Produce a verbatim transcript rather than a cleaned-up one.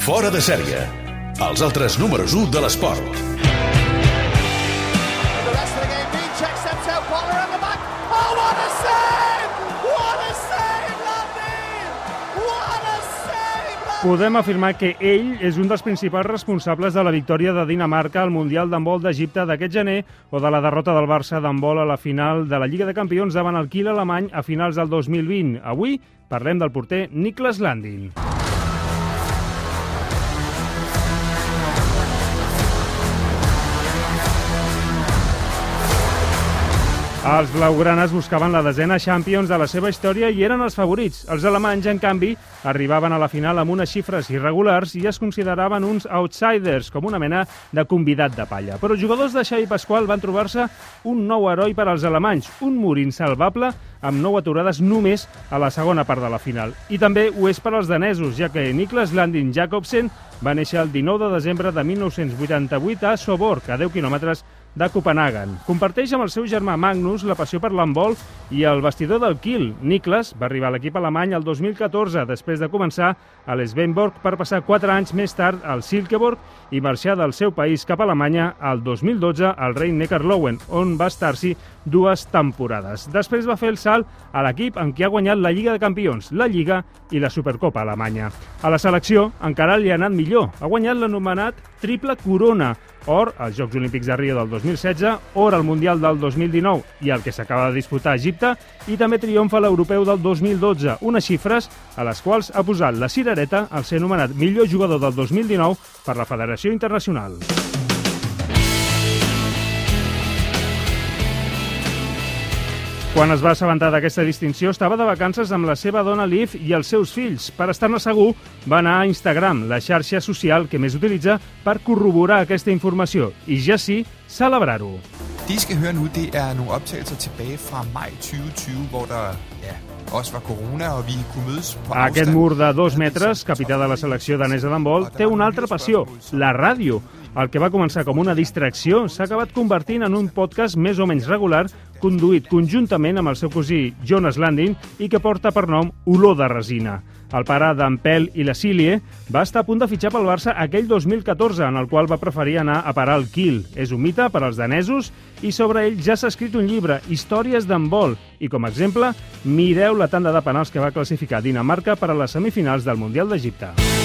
Fora de sèrie. Els altres números u de l'esport. Podem afirmar que ell és un dels principals responsables de la victòria de Dinamarca al Mundial d'handbol d'Egipte d'aquest gener o de la derrota del Barça d'handbol a la final de la Lliga de Campions davant el Kiel alemany a finals del dos mil vint. Avui parlem del porter Niklas Landin. Els blaugranes buscaven la desena Champions de la seva història i eren els favorits. Els alemanys, en canvi, arribaven a la final amb unes xifres irregulars i es consideraven uns outsiders, com una mena de convidat de palla. Però els jugadors de Xavi Pasqual van trobar-se un nou heroi per als alemanys, un mur insalvable amb nou aturades només a la segona part de la final. I també ho és per als danesos, ja que Niklas Landin Jacobsen va néixer el dinou de desembre de mil nou-cents vuitanta-vuit a Søborg, a deu quilòmetres de Copenhagen. Comparteix amb el seu germà Magnus la passió per l'handbol i el vestidor del Kiel. Niklas va arribar a l'equip alemany el dos mil catorze, després de començar a l'Svendborg per passar quatre anys més tard al Silkeborg i marxar del seu país cap a Alemanya el dos mil dotze al Rhein-Neckar-Löwen, on va estar-s'hi dues temporades. Després va fer el salt a l'equip en què ha guanyat la Lliga de Campions, la Lliga i la Supercopa alemanya. A la selecció encara li ha anat millor. Ha guanyat l'anomenat Triple Corona, or als Jocs Olímpics de Rio del dos mil setze, or al Mundial del dos mil dinou i el que s'acaba de disputar a Egipte, i també triomfa l'Europeu del dos mil dotze, unes xifres a les quals ha posat la cirereta al ser nomenat millor jugador del dos mil dinou per la Federació Internacional. Quan es va assabentar d'aquesta distinció, estava de vacances amb la seva dona Liv i els seus fills. Per estar-ne segur, va anar a Instagram, la xarxa social que més utilitza per corroborar aquesta informació, i ja sí, celebrar-ho. Det I skal høre nu, det er nogle optagelser tilbage fra maj tyve tyve, hvor der ja, også var corona, og vi kunne mødes på afstand. Aquest mur de dos metres, capità de la selecció danesa d'handbol, té una altra passió, la ràdio. El que va començar com una distracció s'ha acabat convertint en un podcast més o menys regular, conduït conjuntament amb el seu cosí Jonas Landin i que porta per nom Olor de resina. El pare d'en Pell i la Silje va estar a punt de fitxar pel Barça aquell dos mil catorze, en el qual va preferir anar a parar al Kiel. És un mite per als danesos i sobre ell ja s'ha escrit un llibre, Històries d'handbol, i com a exemple, mireu la tanda de penals que va classificar Dinamarca per a les semifinals del Mundial d'Egipte.